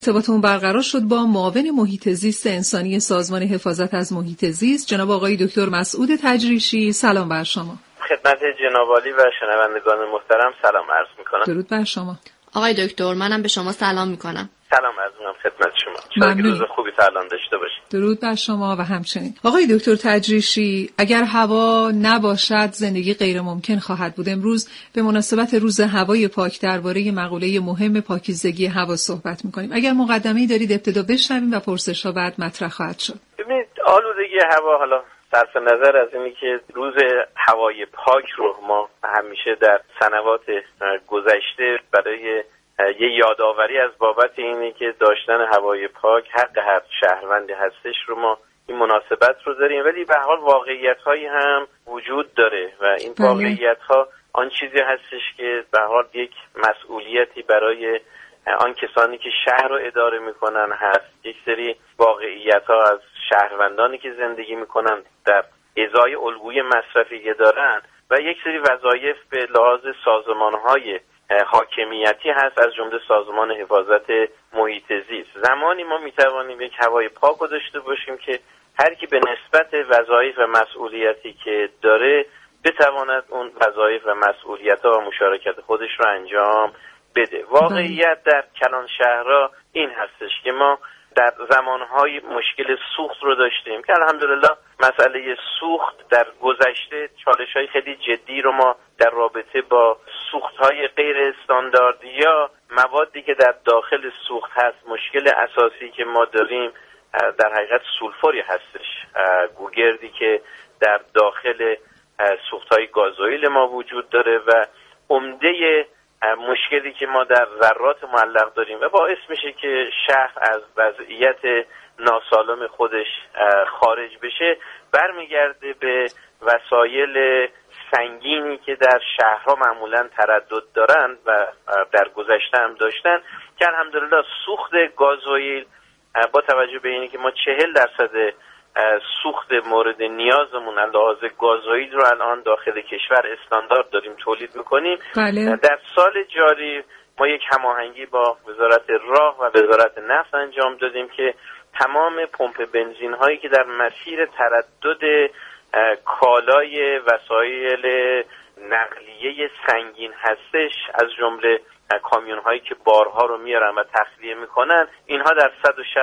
ارتباطمون برقرار شد با معاون محیط زیست انسانی سازمان حفاظت از محیط زیست جناب آقای دکتر مسعود تجریشی. سلام بر شما. خدمت جناب عالی و شنوندگان محترم سلام عرض میکنم. درود بر شما. آقای دکتر منم به شما سلام میکنم. سلام عرض میکنم خدمت شما. شما روز خوبی تا الان داشته باشید. درود بر شما و همچنین. آقای دکتر تجریشی، اگر هوا نباشد زندگی غیر ممکن خواهد بود. امروز به مناسبت روز هوای پاک درباره مقوله مهم پاکیزگی هوا صحبت میکنیم. اگر مقدمه‌ای دارید ابتدا بشنویم و پرسش‌ها بعد مطرح خواهد شد. ببینید آلودگی هوا، حالا صرف نظر از اینی که روز هوای پاک رو ما همیشه در سنوات گذشته برای یه یادآوری از بابت اینی که داشتن هوای پاک حق هر شهروندی هستش رو ما این مناسبت رو داریم، ولی به هر حال واقعیت‌هایی هم وجود داره و این واقعیت‌ها آن چیزی هستش که به هر حال یک مسئولیتی برای آن کسانی که شهر رو اداره میکنن هست. یک سری واقعیت‌ها از شهروندانی که زندگی میکنن در ازای الگوی مصرفی که دارن و یک سری وظایف به لحاظ سازمان‌های حاکمیتی هست، از جمله سازمان حفاظت محیط زیست. زمانی ما میتوانیم یک هوای پاک رو داشته باشیم که هر کی به نسبت وظایف و مسئولیتی که داره بتواند اون وظایف و مسئولیت‌ها و مشارکت خودش رو انجام بده. واقعیت در کلان شهرها این هستش که ما در زمانهای مشکل سوخت رو داشتیم که الحمدلله مسئله سوخت در گذشته چالش‌های خیلی جدی رو ما در رابطه با سوخت‌های غیر استاندارد یا موادی که در داخل سوخت هست، مشکل اساسی که ما داریم در حقیقت سولفوری هستش، گوگردی که در داخل سوخت‌های گازوئیل ما وجود داره و عمده مشکلی که ما در ذرات معلق داریم و باعث میشه که شهر از وضعیت ناسالم خودش خارج بشه برمیگرده به وسایل سنگینی که در شهرها معمولا تردد دارن و در گذشته هم داشتن که الحمدلله سوخت گازوئیل با توجه به اینکه ما 40% سوخت مورد نیازمون از لحاظ گازوئیل رو الان داخل کشور استاندارد داریم تولید میکنیم. بله. در سال جاری ما یک هماهنگی با وزارت راه و وزارت نفت انجام دادیم که تمام پمپ بنزین هایی که در مسیر تردد کالای وسایل نقلیه سنگین هستش، از جمله کامیون هایی که بارها رو میارن و تخلیه میکنن، اینها در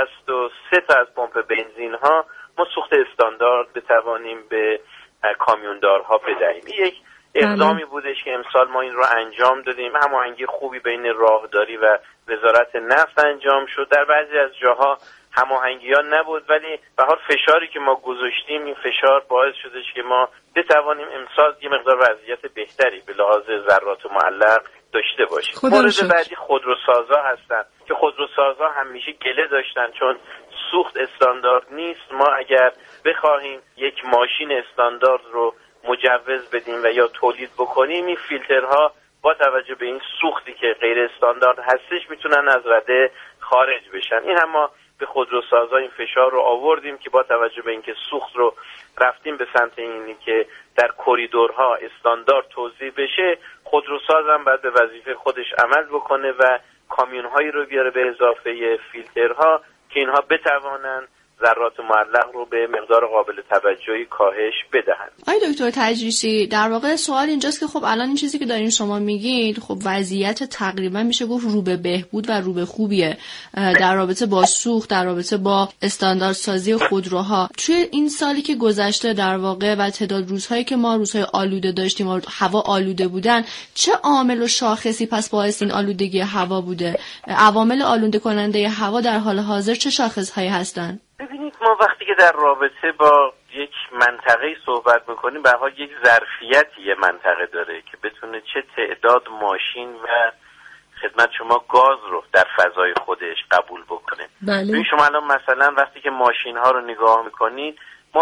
163 تا از پمپ بنزین ها ما سوخت استاندارد بتوانیم به کامیوندارها بدهیم. یک اقدامی بودش که امسال ما این رو انجام دادیم. هماهنگی خوبی بین راهداری و وزارت نفت انجام شد. در بعضی از جاها هماهنگی ها نبود، ولی به هر فشاری که ما گذاشتیم این فشار باعث شدش که ما بتوانیم امسال یه مقدار وضعیت بهتری به لحاظ ذرات معلق داشته باشیم. مورد بعدی خودروسازا هستن که خودروسازا همیشه گله داشتن چون سوخت استاندارد نیست. ما اگر بخواهیم یک ماشین استاندارد رو مجوز بدیم و یا تولید بکنیم، این فیلترها با توجه به این سوختی که غیر استاندارد هستش میتونن از رده خارج بشن. این هم ما به خودروسازا این فشار رو آوردیم که با توجه به اینکه سوخت رو رفتیم به سمت اینی که در کریدورها استاندارد توزیع بشه، خودروساز هم باید به وظیفه خودش عمل بکنه و کامیون‌هایی رو بیاره به اضافه فیلترها که اینها بتوانن ذرات معلق رو به مقدار قابل توجهی کاهش بدهند. آقای دکتر تجریشی، در واقع سوال اینجاست که خب الان این چیزی که دارین شما میگید خب وضعیت تقریبا میشه گفت رو به بهبود و رو به خوبیه در رابطه با سوخت، در رابطه با استانداردسازی خودروها. توی این سالی که گذشته در واقع و تعداد روزهایی که ما روزهای آلوده داشتیم و هوا آلوده بودن، چه عامل و شاخصی پس باعث این آلودگی هوا بوده؟ عوامل آلوده کننده هوا در حال حاضر چه شاخصهایی هستند؟ ببینید، ما وقتی که در رابطه با یک منطقه صحبت میکنیم، به هر حال یک ظرفیتی یه منطقه داره که بتونه چه تعداد ماشین و خدمت شما گاز رو در فضای خودش قبول بکنه. بله. شما الان مثلا وقتی که ماشین ها رو نگاه میکنید، ما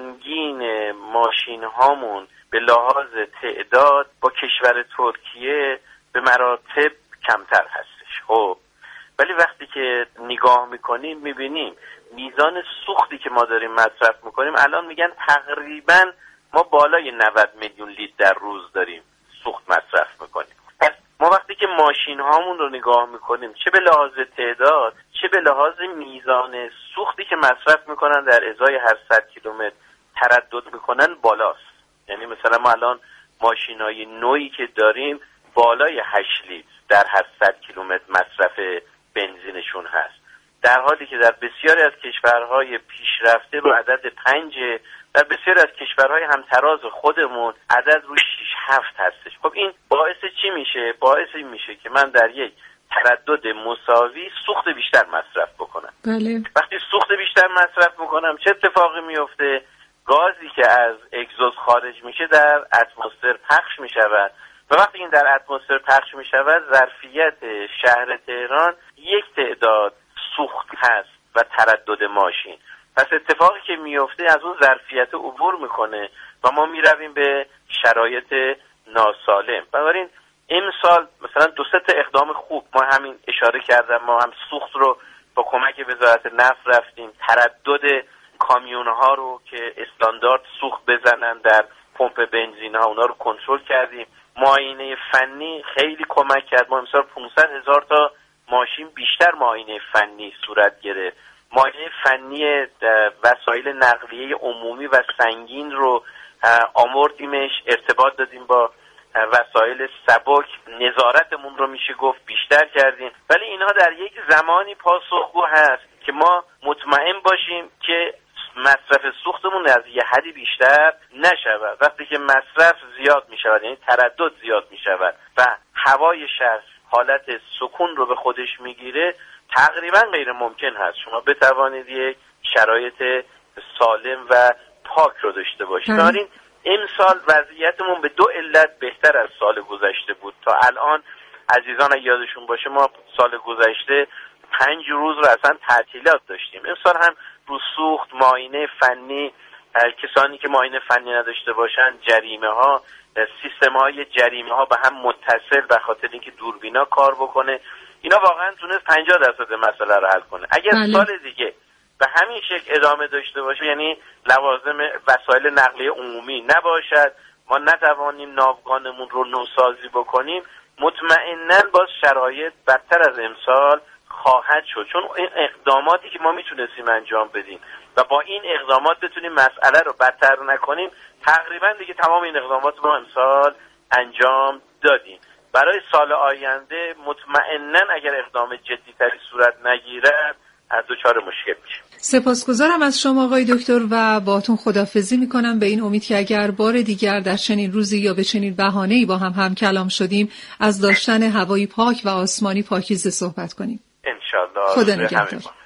میانگین ماشین هامون به لحاظ تعداد با کشور ترکیه به مراتب کمتر هستش. خب ولی وقتی که نگاه میکنیم میبینیم میزان سوختی که ما داریم مصرف میکنیم، الان میگن تقریبا ما بالای 90 میلیون لیتر در روز داریم سوخت مصرف میکنیم. ما وقتی که ماشین هامون رو نگاه میکنیم، چه به لحاظ تعداد چه به لحاظ میزان سوختی که مصرف میکنن در ازای هر 100 کیلومتر تردد میکنن بالاست. یعنی مثلا ما الان ماشینای نوعی که داریم بالای 8 لیتر در هر 100 کیلومتر مصرف بنزینشون هست، در حالی که در بسیاری از کشورهای پیشرفته رو عدد 5، در بسیاری از کشورهای همتراز خودمون عدد رو 6-7 هستش. خب این باعث چی میشه؟ باعث این میشه که من در یک تردد مساوی سوخت بیشتر مصرف بکنم. بله. وقتی سوخت بیشتر مصرف میکنم چه اتفاقی میفته؟ گازی که از اگزوز خارج میشه در اتمسفر پخش میشود و وقتی این در اتمسفر پخش میشود ظرفیت شهر تهران یک تعداد سوخت هست و تردد ماشین. پس اتفاقی که میفته از اون ظرفیت عبور میکنه و ما میرویم به شرایط ناسالم. بنابراین امسال مثلا 2-3 اقدام خوب ما همین اشاره کردم، ما هم سوخت رو با کمک وزارت نفت رفتیم، تردد کامیون ها رو که استاندارد سوخت بزنن در پمپ بنزین ها اونا رو کنترل کردیم. معاینه فنی خیلی کمک کرد، ما امسال 500,000 تا ماشین بیشتر معاینه فنی صورت گرفت. معاینه فنی وسایل نقلیه عمومی و سنگین رو آمردیمش، ارتباط دادیم با وسایل سبک، نظارتمون رو میشه گفت بیشتر کردیم. ولی اینها در یک زمانی پاسخگو هست که ما مطمئن باشیم که مصرف سوختمون از یه حدی بیشتر نشود. وقتی که مصرف زیاد میشود یعنی تردد زیاد میشود و هوای شهر حالت سکون رو به خودش میگیره، تقریبا غیر ممکن هست شما بتوانید یک شرایط سالم و پاک رو داشته باشید. بنابراین امسال وضعیتمون به 2 علت بهتر از سال گذشته بود. تا الان عزیزان اگه یادشون باشه ما سال گذشته 5 روز رو اصلا تعطیلات داشتیم. امسال هم رو سوخت، معاینه فنی، کسانی که معاینه فنی نداشته باشن، جریمه ها، سیستم های جریمه ها به هم متصل به خاطر اینکه دوربینا کار بکنه، اینا واقعا تونست 50% مسئله رو حل کنه. اگر سال دیگه به همین شکل ادامه داشته باشه، یعنی لوازم وسایل نقلیه عمومی نباشد، ما نتوانیم ناوگانمون رو نوسازی بکنیم، مطمئناً باز شرایط بدتر از امسال خواهد شد. چون این اقداماتی که ما میتونستیم انجام بدیم و با این اقدامات بتونیم مسئله رو بدتر نکنیم، تقریبا دیگه تمام این اقدامات ما امسال انجام دادیم. برای سال آینده مطمئناً اگر اقدام جدی‌تری صورت نگیرد از دچار مشکل میشه. سپاسگزارم از شما آقای دکتر و باهاتون خداحافظی میکنم به این امید که اگر بار دیگر در چنین روزی یا به چنین بهانه‌ای با هم کلام شدیم از داشتن هوایی پاک و آسمانی پاکیزه صحبت کنیم. انشالله. خدا نگهدار.